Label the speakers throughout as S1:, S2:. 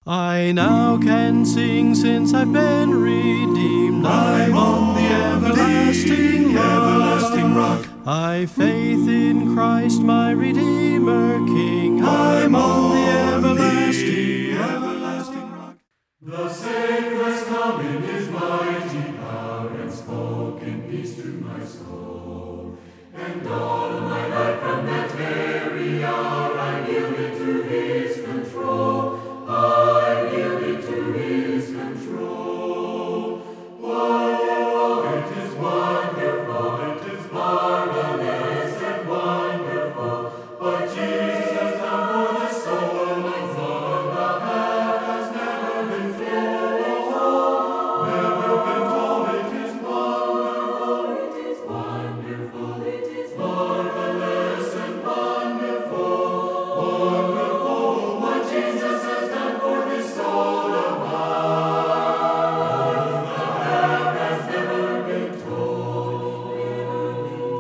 S1: I now can sing since I've been redeemed. I'm on the everlasting rock. I've faith in Christ my Redeemer King. I'm on the everlasting rock.
S2: The Savior has come in his mighty power and spoken peace to my soul. And all of my life from that very hour I yielded to his control. I yielded to his control. Oh, it is wonderful, it is marvelous and wonderful what Jesus has done for the soul of man. The half has never been told. Never been told. It is wonderful, it is wonderful, it is marvelous and wonderful. Wonderful what Jesus has done for this soul of mine. The half has never been told, never been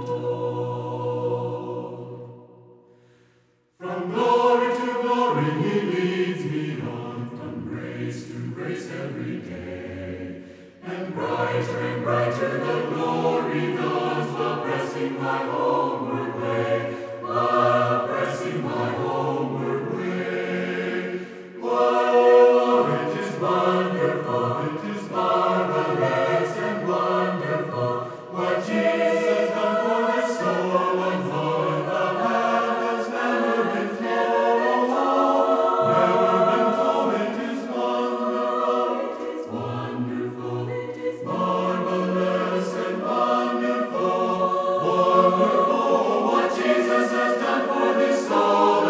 S2: told. From glory to glory he leads me on, from grace to grace every day. And brighter the glory dawns, while pressing my homeward way, while pressing my homeward way. Oh, it is wonderful, it is marvelous and wonderful what Jesus has done for the soul of man. The half has never been told, never been told. It is wonderful, it is wonderful, it is marvelous and wonderful. Wonderful what Jesus has done for this soul of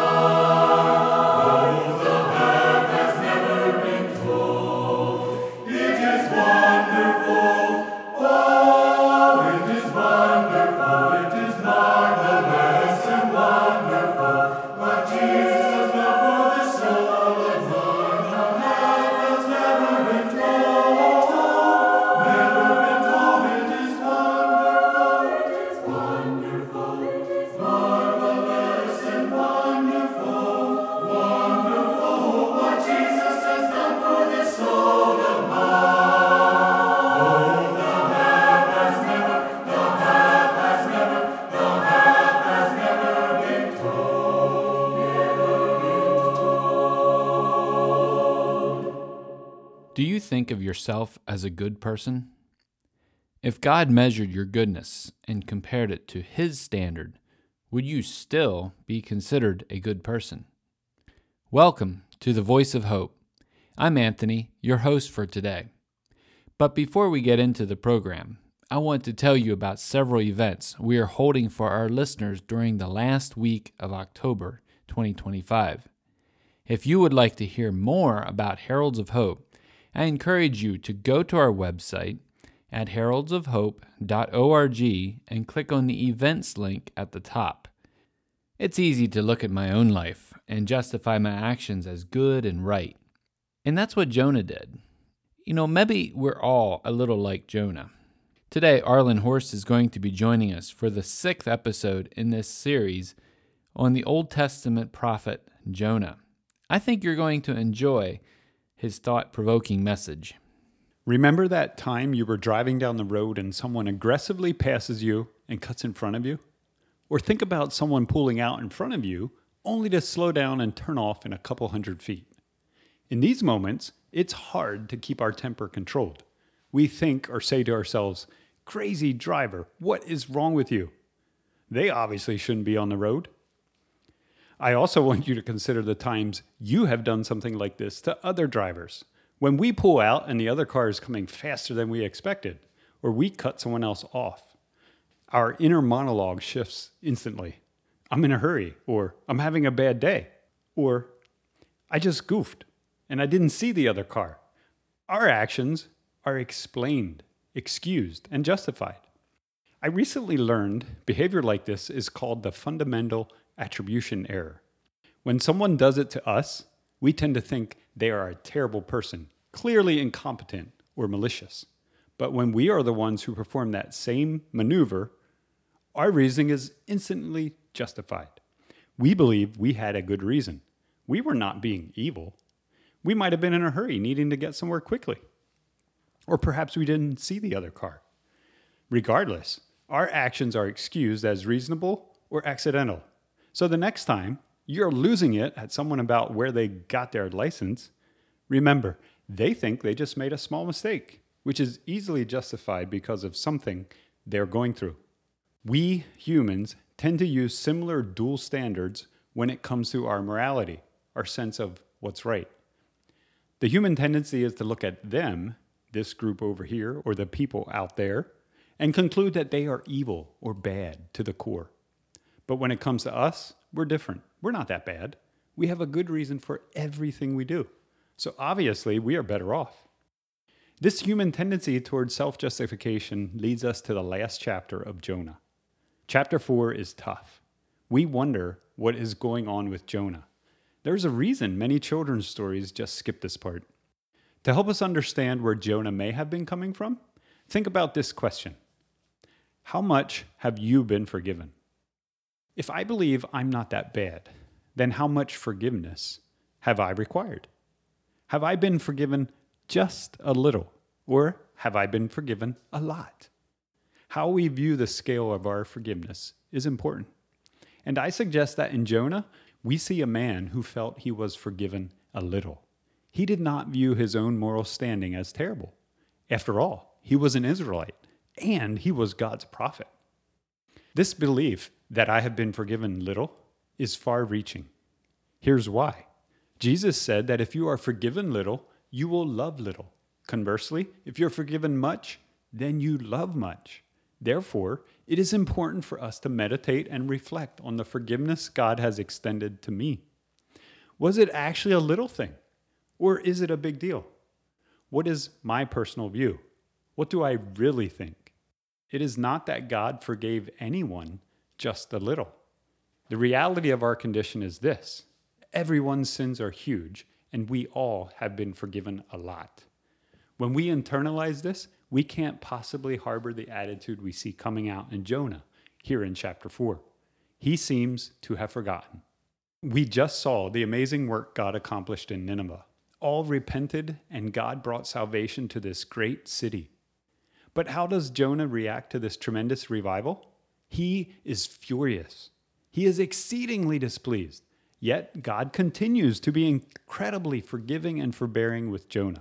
S2: mine. The half has never been told. It is wonderful. Oh, it is wonderful. It is marvelous and wonderful what Jesus has done for the soul of mine. The half has never been told. Never been told. It is wonderful. It is wonderful. It is marvelous and wonderful. Wonderful what Jesus has done for this soul of mine. Oh, the half has never been told. Never been told.
S3: Do you think of yourself as a good person? If God measured your goodness and compared it to His standard, would you still be considered a good person? Welcome to the Voice of Hope. I'm Anthony, your host for today. But before we get into the program, I want to tell you about several events we are holding for our listeners during the last week of October 2025. If you would like to hear more about Heralds of Hope, I encourage you to go to our website at heraldsofhope.org and click on the events link at the top. It's easy to look at my own life and justify my actions as good and right. And that's what Jonah did. Maybe we're all a little like Jonah. Today, Arlen Horst is going to be joining us for the 6th episode in this series on the Old Testament prophet Jonah. I think you're going to enjoy his thought-provoking message.
S4: Remember that time you were driving down the road and someone aggressively passes you and cuts in front of you? Or think about someone pulling out in front of you only to slow down and turn off in a couple hundred feet. In these moments, it's hard to keep our temper controlled. We think or say to ourselves, "Crazy driver, what is wrong with you? They obviously shouldn't be on the road." I also want you to consider the times you have done something like this to other drivers. When we pull out and the other car is coming faster than we expected, or we cut someone else off, our inner monologue shifts instantly. I'm in a hurry, or I'm having a bad day, or I just goofed and I didn't see the other car. Our actions are explained, excused, and justified. I recently learned behavior like this is called the fundamental attribution error. When someone does it to us, we tend to think they are a terrible person, clearly incompetent or malicious. But when we are the ones who perform that same maneuver, our reasoning is instantly justified. We believe we had a good reason. We were not being evil. We might have been in a hurry, needing to get somewhere quickly. Or perhaps we didn't see the other car. Regardless, our actions are excused as reasonable or accidental. So the next time you're losing it at someone about where they got their license, remember, they think they just made a small mistake, which is easily justified because of something they're going through. We humans tend to use similar dual standards when it comes to our morality, our sense of what's right. The human tendency is to look at them, this group over here, or the people out there, and conclude that they are evil or bad to the core. But when it comes to us, we're different. We're not that bad. We have a good reason for everything we do. So obviously, we are better off. This human tendency towards self-justification leads us to the last chapter of Jonah. Chapter 4 is tough. We wonder what is going on with Jonah. There's a reason many children's stories just skip this part. To help us understand where Jonah may have been coming from, think about this question. How much have you been forgiven? If I believe I'm not that bad, then how much forgiveness have I required? Have I been forgiven just a little, or have I been forgiven a lot? How we view the scale of our forgiveness is important. And I suggest that in Jonah, we see a man who felt he was forgiven a little. He did not view his own moral standing as terrible. After all, he was an Israelite, and he was God's prophet. This belief that I have been forgiven little is far-reaching. Here's why. Jesus said that if you are forgiven little, you will love little. Conversely, if you're forgiven much, then you love much. Therefore, it is important for us to meditate and reflect on the forgiveness God has extended to me. Was it actually a little thing? Or is it a big deal? What is my personal view? What do I really think? It is not that God forgave anyone just a little. The reality of our condition is this. Everyone's sins are huge, and we all have been forgiven a lot. When we internalize this, we can't possibly harbor the attitude we see coming out in Jonah here in chapter 4. He seems to have forgotten. We just saw the amazing work God accomplished in Nineveh. All repented, and God brought salvation to this great city. But how does Jonah react to this tremendous revival? He is furious. He is exceedingly displeased. Yet God continues to be incredibly forgiving and forbearing with Jonah.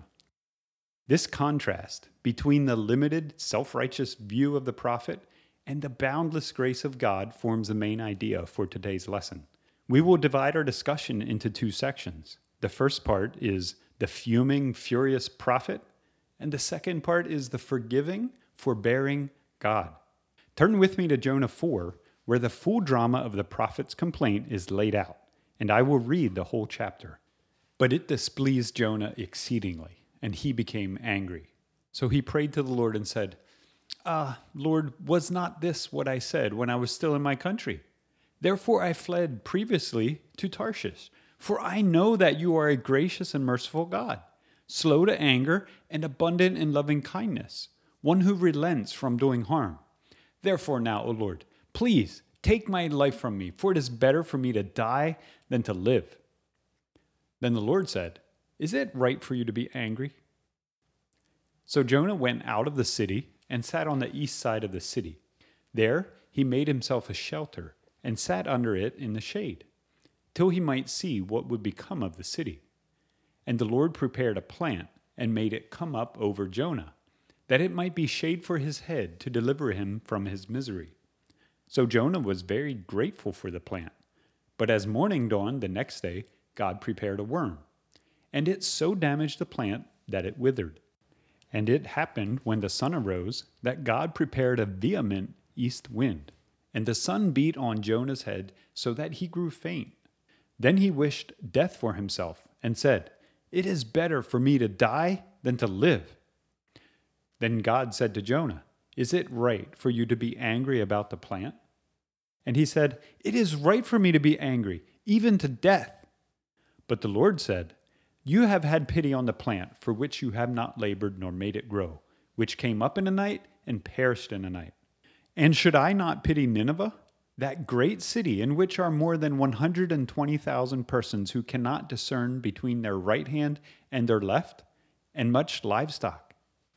S4: This contrast between the limited, self-righteous view of the prophet and the boundless grace of God forms the main idea for today's lesson. We will divide our discussion into two sections. The first part is the fuming, furious prophet, and the second part is the forgiving, forbearing God. Turn with me to Jonah 4, where the full drama of the prophet's complaint is laid out, and I will read the whole chapter. But it displeased Jonah exceedingly, and he became angry. So he prayed to the Lord and said, Lord, was not this what I said when I was still in my country? Therefore I fled previously to Tarshish, for I know that you are a gracious and merciful God, slow to anger and abundant in loving kindness, one who relents from doing harm. Therefore now, O Lord, please take my life from me, for it is better for me to die than to live. Then the Lord said, Is it right for you to be angry? So Jonah went out of the city and sat on the east side of the city. There he made himself a shelter and sat under it in the shade, till he might see what would become of the city. And the Lord prepared a plant and made it come up over Jonah, that it might be shade for his head to deliver him from his misery. So Jonah was very grateful for the plant. But as morning dawned the next day, God prepared a worm, and it so damaged the plant that it withered. And it happened when the sun arose that God prepared a vehement east wind, and the sun beat on Jonah's head so that he grew faint. Then he wished death for himself and said, It is better for me to die than to live. Then God said to Jonah, Is it right for you to be angry about the plant? And he said, It is right for me to be angry, even to death. But the Lord said, You have had pity on the plant for which you have not labored nor made it grow, which came up in a night and perished in a night. And should I not pity Nineveh, That great city in which are more than 120,000 persons who cannot discern between their right hand and their left, and much livestock.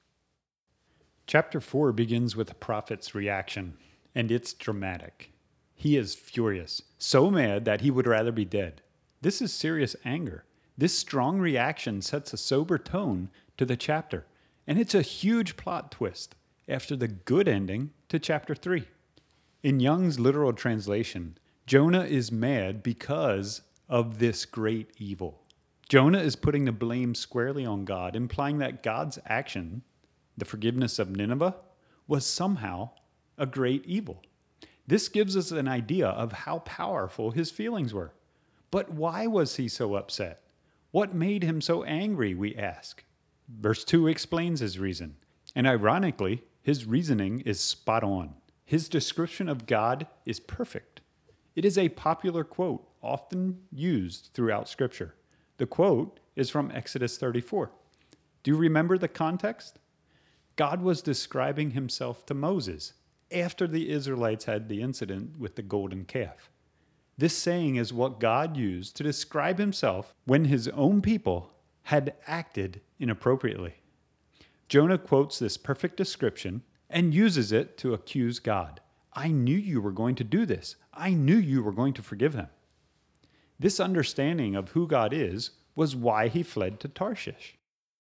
S4: Chapter 4 begins with the prophet's reaction, and it's dramatic. He is furious, so mad that he would rather be dead. This is serious anger. This strong reaction sets a sober tone to the chapter, and it's a huge plot twist after the good ending to chapter 3. In Young's literal translation, Jonah is mad because of this great evil. Jonah is putting the blame squarely on God, implying that God's action, the forgiveness of Nineveh, was somehow a great evil. This gives us an idea of how powerful his feelings were. But why was he so upset? What made him so angry, we ask? Verse 2 explains his reason. And ironically, his reasoning is spot on. His description of God is perfect. It is a popular quote, often used throughout Scripture. The quote is from Exodus 34. Do you remember the context? God was describing himself to Moses after the Israelites had the incident with the golden calf. This saying is what God used to describe himself when his own people had acted inappropriately. Jonah quotes this perfect description and uses it to accuse God. I knew you were going to do this. I knew you were going to forgive him. This understanding of who God is was why he fled to Tarshish.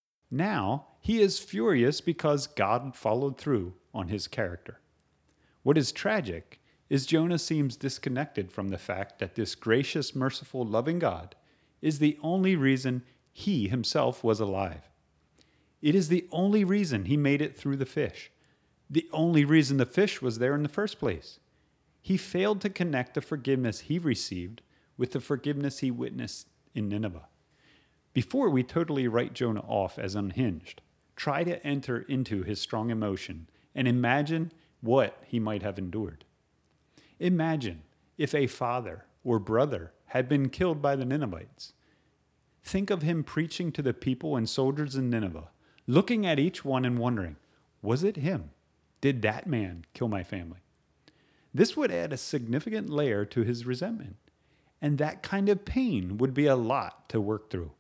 S4: Now he is furious because God followed through on his character. What is tragic is Jonah seems disconnected from the fact that this gracious, merciful, loving God is the only reason he himself was alive. It is the only reason he made it through the fish. The only reason the fish was there in the first place. He failed to connect the forgiveness he received with the forgiveness he witnessed in Nineveh. Before we totally write Jonah off as unhinged, try to enter into his strong emotion and imagine what he might have endured. Imagine if a father or brother had been killed by the Ninevites. Think of him preaching to the people and soldiers in Nineveh, looking at each one and wondering, was it him? Did that man kill my family? This would add a significant layer to his resentment, and that kind of pain would be a lot to work through.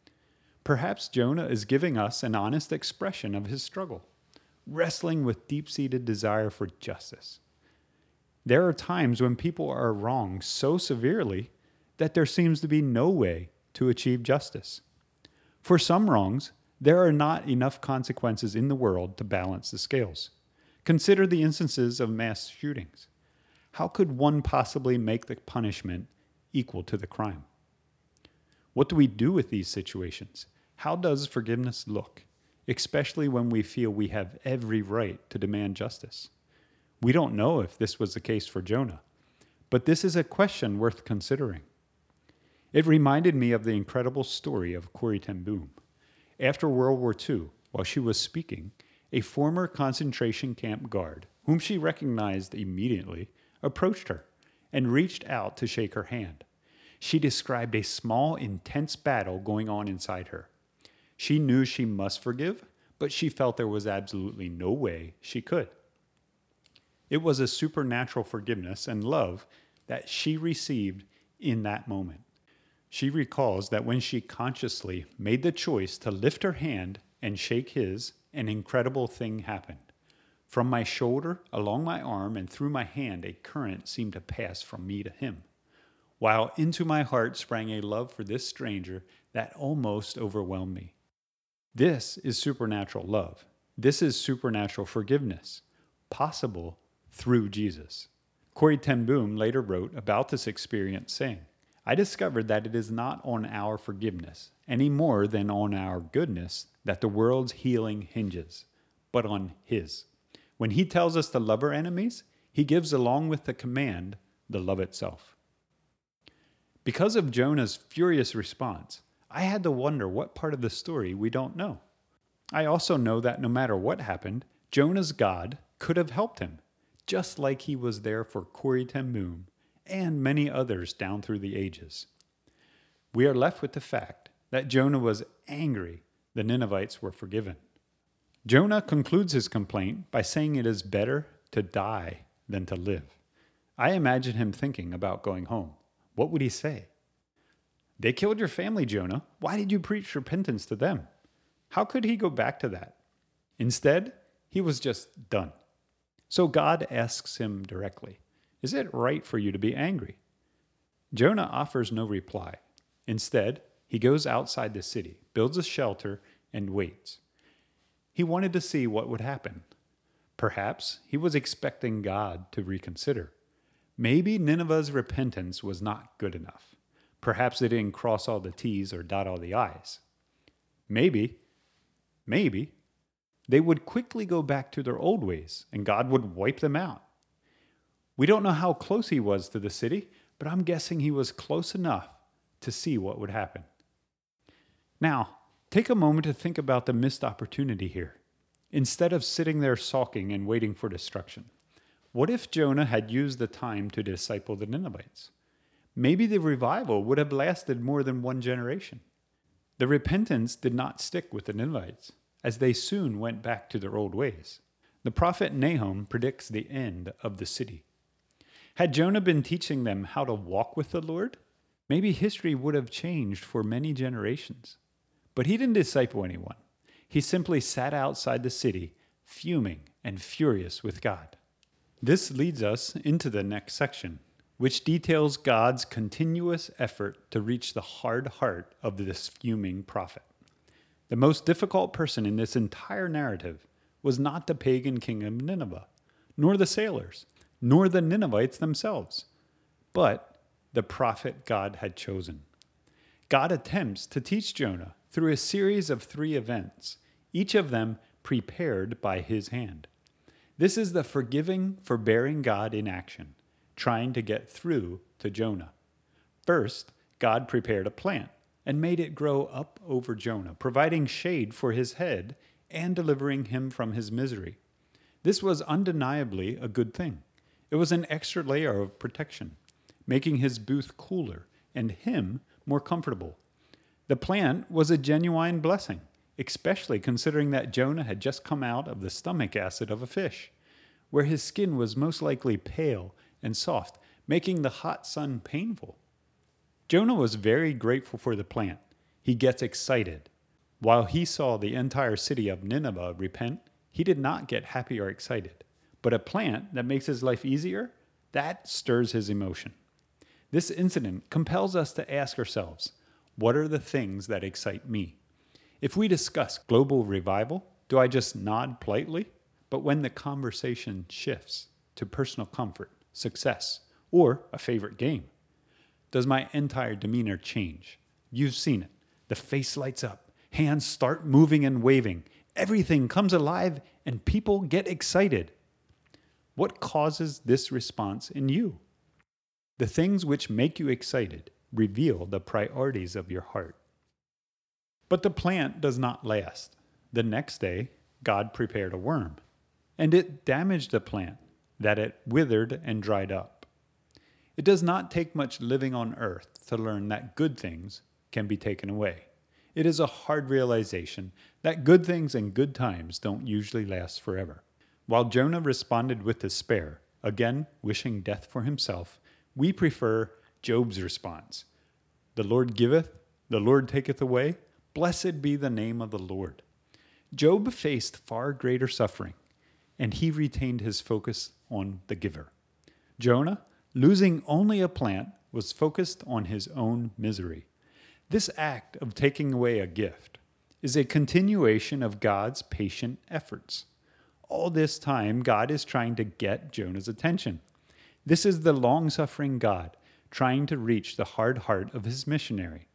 S4: Perhaps Jonah is giving us an honest expression of his struggle, wrestling with deep-seated desire for justice. There are times when people are wronged so severely that there seems to be no way to achieve justice. For some wrongs, there are not enough consequences in the world to balance the scales. Consider the instances of mass shootings. How could one possibly make the punishment equal to the crime? What do we do with these situations? How does forgiveness look, especially when we feel we have every right to demand justice? We don't know if this was the case for Jonah, but this is a question worth considering. It reminded me of the incredible story of Corrie ten Boom. After World War II, while she was speaking, a former concentration camp guard, whom she recognized immediately, approached her and reached out to shake her hand. She described a small, intense battle going on inside her. She knew she must forgive, but she felt there was absolutely no way she could. It was a supernatural forgiveness and love that she received in that moment. She recalls that when she consciously made the choice to lift her hand and shake his, an incredible thing happened. From my shoulder, along my arm, and through my hand, a current seemed to pass from me to him, while into my heart sprang a love for this stranger that almost overwhelmed me. This is supernatural love. This is supernatural forgiveness, possible through Jesus. Corrie ten Boom later wrote about this experience, saying, I discovered that it is not on our forgiveness, any more than on our goodness, that the world's healing hinges, but on His. When He tells us to love our enemies, He gives along with the command the love itself. Because of Jonah's furious response, I had to wonder what part of the story we don't know. I also know that no matter what happened, Jonah's God could have helped him, just like He was there for Corrie ten Boom and many others down through the ages. We are left with the fact that Jonah was angry the Ninevites were forgiven. Jonah concludes his complaint by saying it is better to die than to live. I imagine him thinking about going home. What would he say? They killed your family, Jonah. Why did you preach repentance to them? How could he go back to that? Instead, he was just done. So God asks him directly, is it right for you to be angry? Jonah offers no reply. Instead, he goes outside the city, builds a shelter, and waits. He wanted to see what would happen. Perhaps he was expecting God to reconsider. Maybe Nineveh's repentance was not good enough. Perhaps they didn't cross all the T's or dot all the I's. Maybe, they would quickly go back to their old ways and God would wipe them out. We don't know how close he was to the city, but I'm guessing he was close enough to see what would happen. Now, take a moment to think about the missed opportunity here. Instead of sitting there sulking and waiting for destruction, what if Jonah had used the time to disciple the Ninevites? Maybe the revival would have lasted more than one generation. The repentance did not stick with the Ninevites, as they soon went back to their old ways. The prophet Nahum predicts the end of the city. Had Jonah been teaching them how to walk with the Lord, maybe history would have changed for many generations. But he didn't disciple anyone. He simply sat outside the city, fuming and furious with God. This leads us into the next section, which details God's continuous effort to reach the hard heart of this fuming prophet. The most difficult person in this entire narrative was not the pagan king of Nineveh, nor the sailors, nor the Ninevites themselves, but the prophet God had chosen. God attempts to teach Jonah through a series of 3 events, each of them prepared by his hand. This is the forgiving, forbearing God in action, trying to get through to Jonah. First, God prepared a plant and made it grow up over Jonah, providing shade for his head and delivering him from his misery. This was undeniably a good thing. It was an extra layer of protection, making his booth cooler and him more comfortable. The plant was a genuine blessing, especially considering that Jonah had just come out of the stomach acid of a fish, where his skin was most likely pale and soft, making the hot sun painful. Jonah was very grateful for the plant. He gets excited. While he saw the entire city of Nineveh repent, he did not get happy or excited. But a plant that makes his life easier, that stirs his emotion. This incident compels us to ask ourselves, what are the things that excite me? If we discuss global revival, do I just nod politely? But when the conversation shifts to personal comfort, success, or a favorite game, does my entire demeanor change? You've seen it. The face lights up, hands start moving and waving, everything comes alive, and people get excited. What causes this response in you? The things which make you excited reveal the priorities of your heart. But the plant does not last. The next day, God prepared a worm, and it damaged the plant, that it withered and dried up. It does not take much living on earth to learn that good things can be taken away. It is a hard realization that good things and good times don't usually last forever. While Jonah responded with despair, again wishing death for himself, we prefer Job's response. The Lord giveth, the Lord taketh away. Blessed be the name of the Lord. Job faced far greater suffering, and he retained his focus on the giver. Jonah, losing only a plant, was focused on his own misery. This act of taking away a gift is a continuation of God's patient efforts. All this time, God is trying to get Jonah's attention. This is the long-suffering God trying to reach the hard heart of his missionary.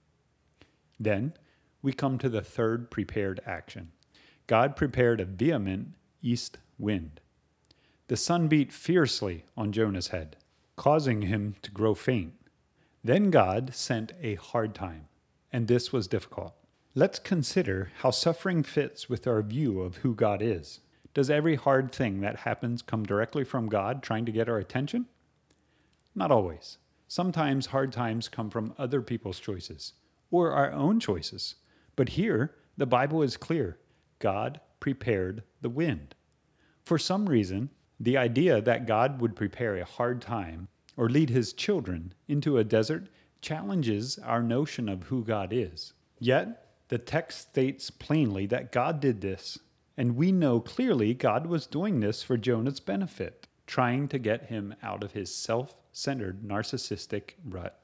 S4: Then we come to the third prepared action. God prepared a vehement east wind. The sun beat fiercely on Jonah's head, causing him to grow faint. Then God sent a hard time, and this was difficult. Let's consider how suffering fits with our view of who God is. Does every hard thing that happens come directly from God trying to get our attention? Not always. Sometimes hard times come from other people's choices, or our own choices. But here, the Bible is clear. God prepared the wind. For some reason, the idea that God would prepare a hard time or lead his children into a desert challenges our notion of who God is. Yet, the text states plainly that God did this, and we know clearly God was doing this for Jonah's benefit, trying to get him out of his self-centered, narcissistic rut.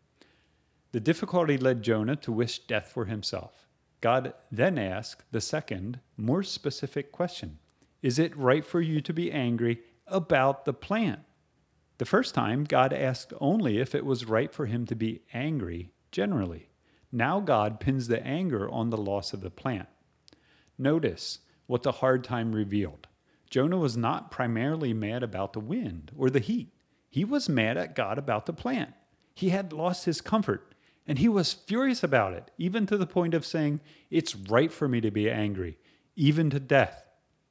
S4: The difficulty led Jonah to wish death for himself. God then asked the second, more specific question: is it right for you to be angry about the plant? The first time, God asked only if it was right for him to be angry generally. Now God pins the anger on the loss of the plant. Notice what the hard time revealed. Jonah was not primarily mad about the wind or the heat. He was mad at God about the plant. He had lost his comfort, and he was furious about it, even to the point of saying, "It's right for me to be angry, even to death."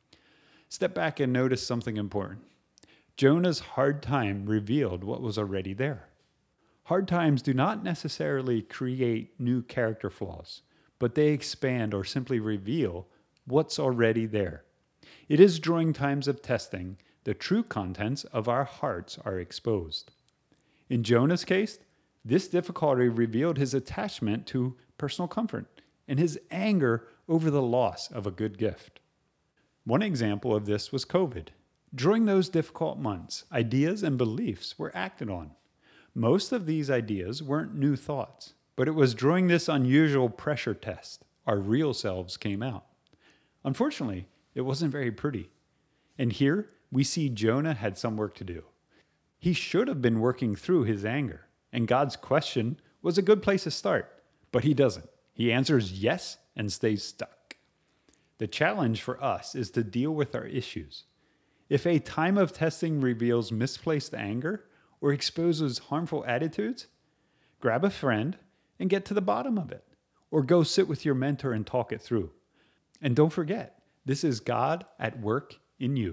S4: Step back and notice something important. Jonah's hard time revealed what was already there. Hard times do not necessarily create new character flaws, but they expand or simply reveal what's already there. It is during times of testing the true contents of our hearts are exposed. In Jonah's case, this difficulty revealed his attachment to personal comfort and his anger over the loss of a good gift. One example of this was COVID. During those difficult months, ideas and beliefs were acted on. Most of these ideas weren't new thoughts, but it was during this unusual pressure test our real selves came out. Unfortunately, it wasn't very pretty. And here we see Jonah had some work to do. He should have been working through his anger, and God's question was a good place to start, but he doesn't. He answers yes and stays stuck. The challenge for us is to deal with our issues. If a time of testing reveals misplaced anger or exposes harmful attitudes, grab a friend and get to the bottom of it, or go sit with your mentor and talk it through. And don't forget, this is God at work in you.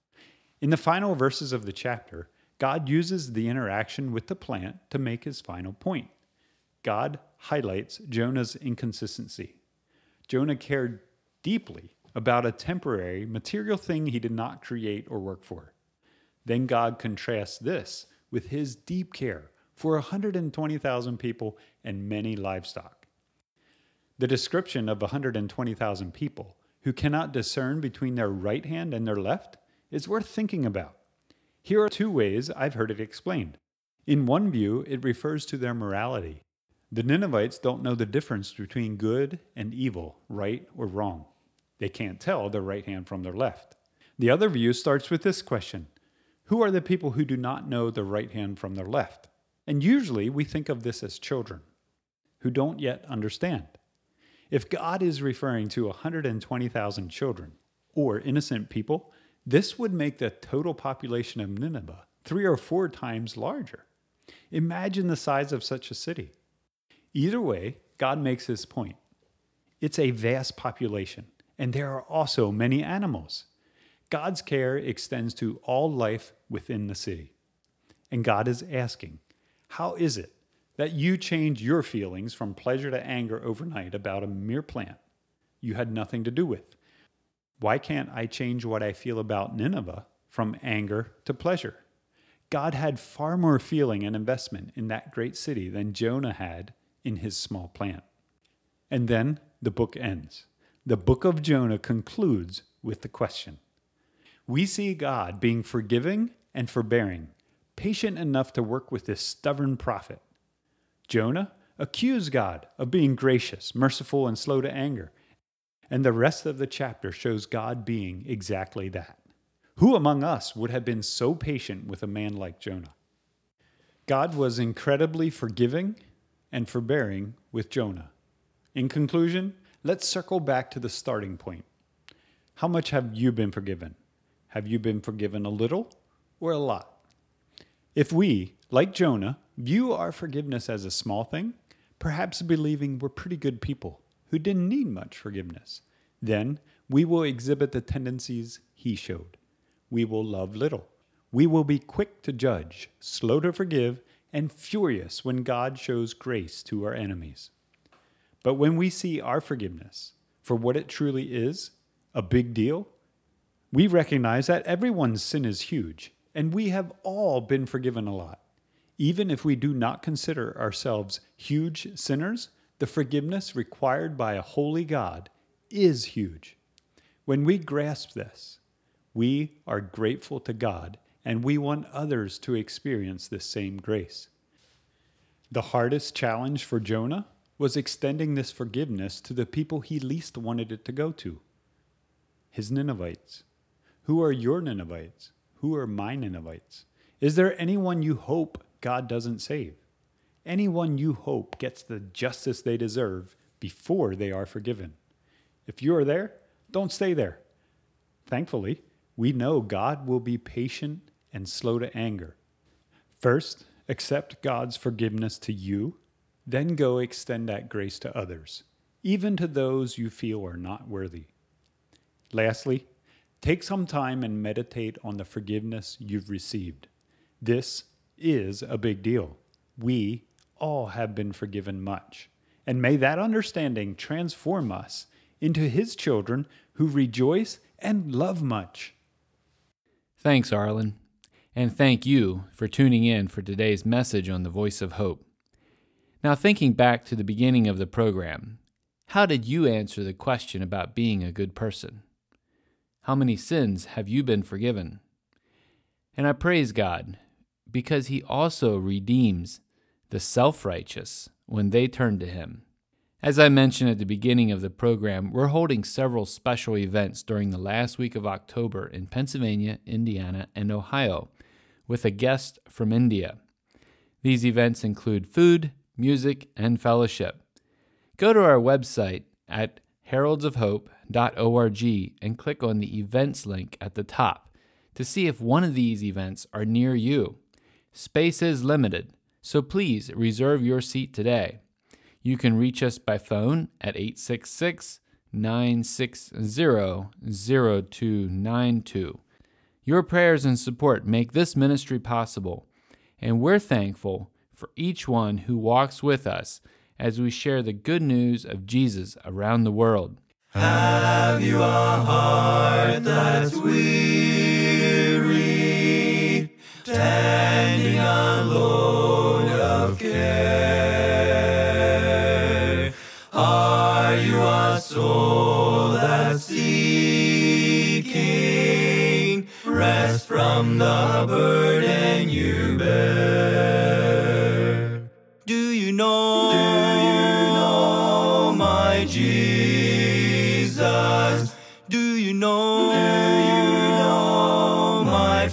S4: In the final verses of the chapter, God uses the interaction with the plant to make his final point. God highlights Jonah's inconsistency. Jonah cared deeply about a temporary material thing he did not create or work for. Then God contrasts this with his deep care for 120,000 people and many livestock. The description of 120,000 people who cannot discern between their right hand and their left is worth thinking about. Here are two ways I've heard it explained. In one view, it refers to their morality. The Ninevites don't know the difference between good and evil, right or wrong. They can't tell their right hand from their left. The other view starts with this question: who are the people who do not know their right hand from their left? And usually we think of this as children who don't yet understand. If God is referring to 120,000 children or innocent people, this would make the total population of Nineveh 3 or 4 times larger. Imagine the size of such a city. Either way, God makes his point. It's a vast population, and there are also many animals. God's care extends to all life within the city. And God is asking, how is it that you change your feelings from pleasure to anger overnight about a mere plant you had nothing to do with? Why can't I change what I feel about Nineveh from anger to pleasure? God had far more feeling and investment in that great city than Jonah had in his small plant. And then the book ends. The book of Jonah concludes with the question. We see God being forgiving and forbearing, patient enough to work with this stubborn prophet. Jonah accused God of being gracious, merciful, and slow to anger. And the rest of the chapter shows God being exactly that. Who among us would have been so patient with a man like Jonah? God was incredibly forgiving and forbearing with Jonah. In conclusion, let's circle back to the starting point. How much have you been forgiven? Have you been forgiven a little or a lot? If we, like Jonah, view our forgiveness as a small thing, perhaps believing we're pretty good people who didn't need much forgiveness, then we will exhibit the tendencies he showed. We will love little. We will be quick to judge, slow to forgive, and furious when God shows grace to our enemies. But when we see our forgiveness for what it truly is, a big deal, we recognize that everyone's sin is huge, and we have all been forgiven a lot. Even if we do not consider ourselves huge sinners, the forgiveness required by a holy God is huge. When we grasp this, we are grateful to God, and we want others to experience this same grace. The hardest challenge for Jonah was extending this forgiveness to the people he least wanted it to go to, his Ninevites. Who are your Ninevites? Who are my Ninevites? Is there anyone you hope God doesn't save? Anyone you hope gets the justice they deserve before they are forgiven? If you are there, don't stay there. Thankfully, we know God will be patient and slow to anger. First, accept God's forgiveness to you, then go extend that grace to others, even to those you feel are not worthy. Lastly, take some time and meditate on the forgiveness you've received. This is a big deal. We all have been forgiven much, and may that understanding transform us into His children who rejoice and love much.
S3: Thanks, Arlen. And thank you for tuning in for today's message on the Voice of Hope. Now, thinking back to the beginning of the program, how did you answer the question about being a good person? How many sins have you been forgiven? And I praise God because He also redeems the self-righteous when they turn to Him. As I mentioned at the beginning of the program, we're holding several special events during the last week of October in Pennsylvania, Indiana, and Ohio, with a guest from India. These events include food, music, and fellowship. Go to our website at heraldsofhope.org and click on the events link at the top to see if one of these events are near you. Space is limited, so please reserve your seat today. You can reach us by phone at 866-960-0292. Your prayers and support make this ministry possible, and we're thankful for each one who walks with us as we share the good news of Jesus around the world.
S1: Have you a heart that's weary, tending a load of care? Are you a soul that's seeking rest from the burden you bear? Do you know my Jesus? Do you know my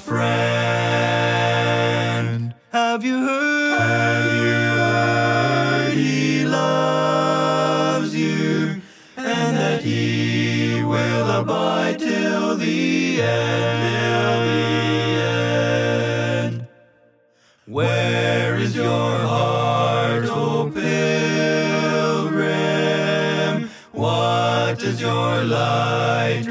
S1: friend? Have you heard He loves you, and that He will abide till the end? Where is your heart, O pilgrim? What does your light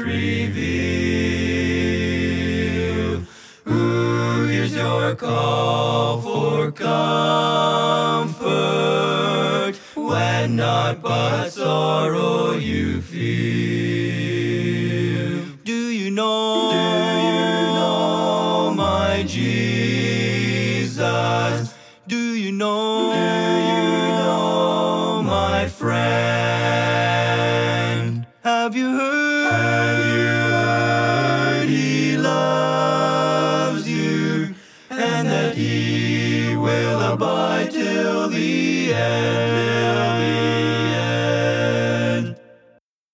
S1: reveal? Who hears your call for comfort when naught but sorrow you feel? Do you know my Jesus? Do you know my friend? Have you heard